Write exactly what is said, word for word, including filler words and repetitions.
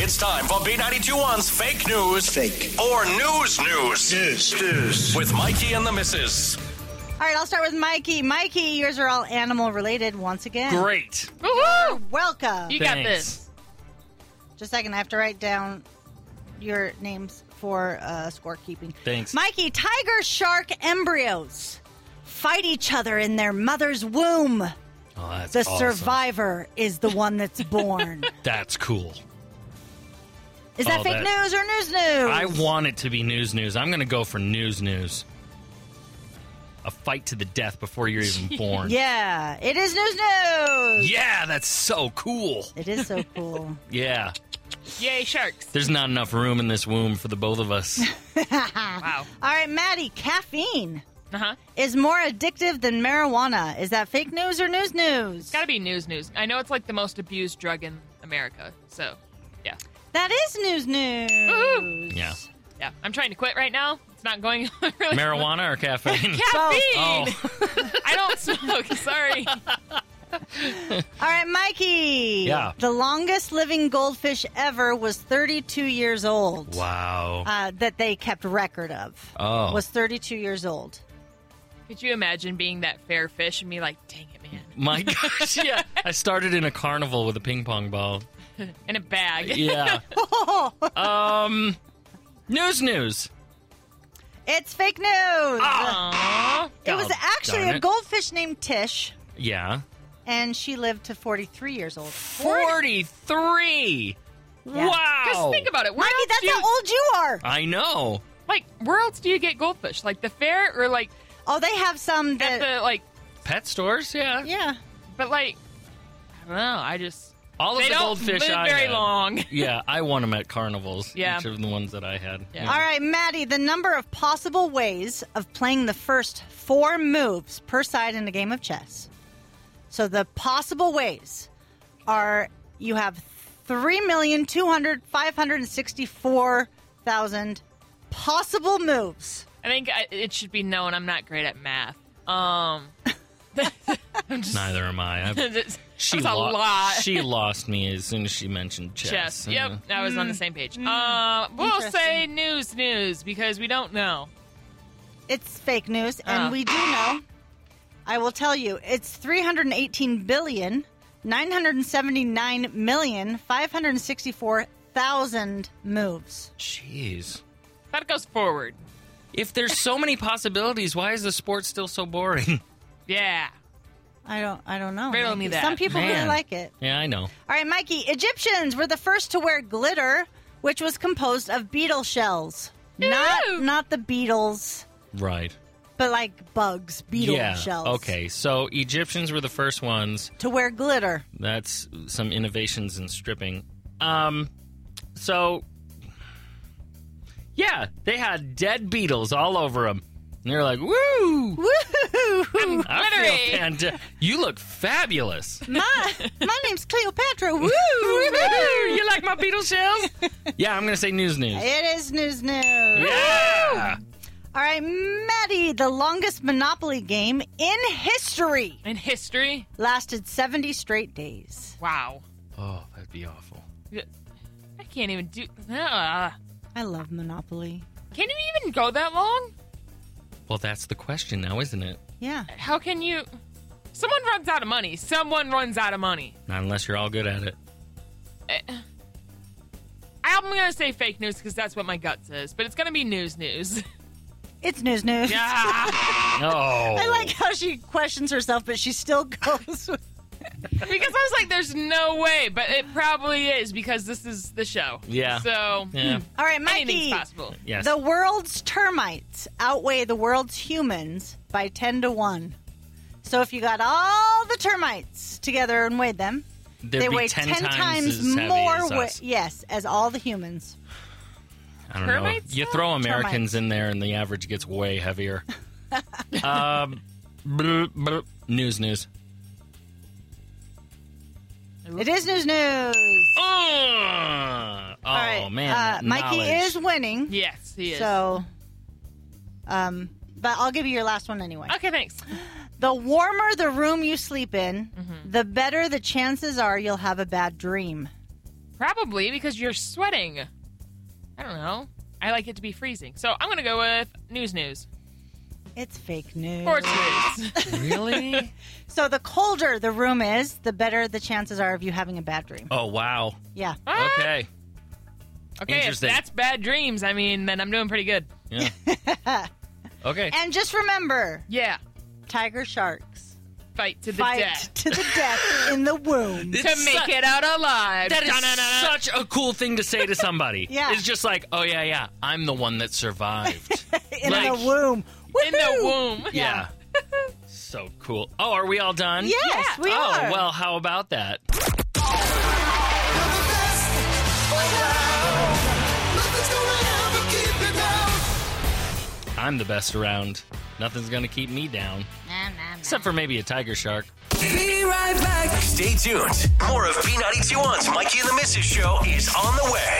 It's time for B ninety-two one's Fake News. Fake. Or News News. News. News. With Mikey and the Missus. All right, I'll start with Mikey. Mikey, yours are all animal related once again. Great. You're welcome. You got Thanks. this. Just a second, I have to write down your names for uh, scorekeeping. Thanks. Mikey, tiger shark embryos fight each other in their mother's womb. Oh, that's The awesome. survivor is the one that's born. That's cool. Is that Oh, fake that- news or news news? I want it to be news news. I'm going to go for news news. A fight to the death before you're even born. Yeah, it is news news. Yeah, that's so cool. It is so cool. Yeah. Yay, sharks. There's not enough room in this womb for the both of us. Wow. All right, Maddie, caffeine Uh-huh. is more addictive than marijuana. Is that fake news or news news? It's gotta be news news. I know it's like the most abused drug in America, so, yeah. That is news news. Woohoo. Yeah. Yeah, I'm trying to quit right now. It's not going really Marijuana or caffeine? Caffeine! Oh. I don't smoke, sorry. All right, Mikey. Yeah. The longest living goldfish ever was thirty-two years old. Wow. Uh, that they kept record of. Oh. Was thirty-two years old. Could you imagine being that fair fish and be like, dang it, man. My gosh, yeah. I started in a carnival with a ping pong ball. In a bag. Yeah. um, news news. It's fake news. Aww. it was Oh, actually darn a it. goldfish named Tish, Yeah. and she lived to forty-three years old. forty-three. Yeah. Wow. Because think about it. Where Mikey, else that's do you, how old you are. I know. Like, where else do you get goldfish? Like the fair or like Oh, they have some at that. the, like, Pet stores, yeah. yeah. but like, I don't know. I just, All of they the don't goldfish live I very had. long. Yeah, I won them at carnivals. Yeah. Each of the ones that I had. Yeah. All right, Maddie, the number of possible ways of playing the first four moves per side in a game of chess. So the possible ways are you have three million two hundred five hundred sixty-four thousand possible moves. I think I, it should be known I'm not great at math. Um, I'm just, Neither am I. I've, it's, she, that's a lo- lot. she lost me as soon as she mentioned chess. Chess. Yeah. Yep, I was on the same page. Uh, we'll Interesting. say news, news because we don't know. It's fake news, and Oh. we do know. I will tell you, it's three hundred eighteen billion nine hundred seventy-nine million five hundred sixty-four thousand moves. Jeez. That goes forward. If there's so many possibilities, why is the sport still so boring? Yeah. I don't. I don't know. Riddle Mikey. me that. Some people really Man. like it. Yeah, I know. All right, Mikey. Egyptians were the first to wear glitter, which was composed of beetle shells. Not Ew. not the beetles, Right. but like bugs, beetle yeah. shells. Okay, so Egyptians were the first ones. To wear glitter. That's some innovations in stripping. Um, so, yeah, they had dead beetles all over them. And they're like, woo! Woohoo! I glittery. feel fanta- You look fabulous. my my name's Cleopatra. Woo! You like my beetle shells? Yeah, I'm going to say news news. It is news news. Yeah! All right, Maddie, the longest Monopoly game in history In history, lasted seventy straight days. wow. Oh, that'd be awful. I can't even do. Uh, I love Monopoly. can you even go that long? Well, that's the question now, isn't it? Yeah. How can you? Someone runs out of money. Someone runs out of money. Not unless you're all good at it. I'm gonna say fake news because that's what my gut says, but it's gonna be news news. It's news news. Yeah. Oh. I like how she questions herself, but she still goes with Because I was like, there's no way, but it probably is because this is the show. Yeah. So, Yeah. All right, anything's Mikey. possible. Yes. The world's termites outweigh the world's humans by ten to one. So if you got all the termites together and weighed them, There'd they be weigh ten ten times times as heavy more. as wa- us. yes, as all the humans. I don't Termites? know. You throw Americans Termites. in there, and the average gets way heavier. um, brr, brr. News, news. It is news news. Uh, oh all right, man, uh, that Mikey knowledge. is winning. Yes, he is. So, um, but I'll give you your last one anyway. Okay, thanks. The warmer the room you sleep in, Mm-hmm. the better the chances are you'll have a bad dream. Probably because you're sweating. I don't know. I like it to be freezing. So I'm going to go with news news. It's fake news. Sports news. Really? So the colder the room is, the better the chances are of you having a bad dream. Oh, wow. Yeah. Ah, Okay. okay, if Interesting. that's bad dreams, I mean, then I'm doing pretty good. Yeah. Okay. And just remember, Yeah. tiger sharks Fight to the fight death. to the death in the womb. It's To make su- it out alive. That is Da-na-na-na. such a cool thing to say to somebody. Yeah. It's just like, oh, yeah, yeah, I'm the one that survived. in like- the womb. In the Woohoo! womb. Yeah. So cool. Oh, are we all done? Yes, Yeah. we oh, are. well, how about that? I'm the best around. Nothing's going to keep me down. Except for maybe a tiger shark. Be right back. Stay tuned. More of B ninety-two one's Mikey and the Missus Show is on the way.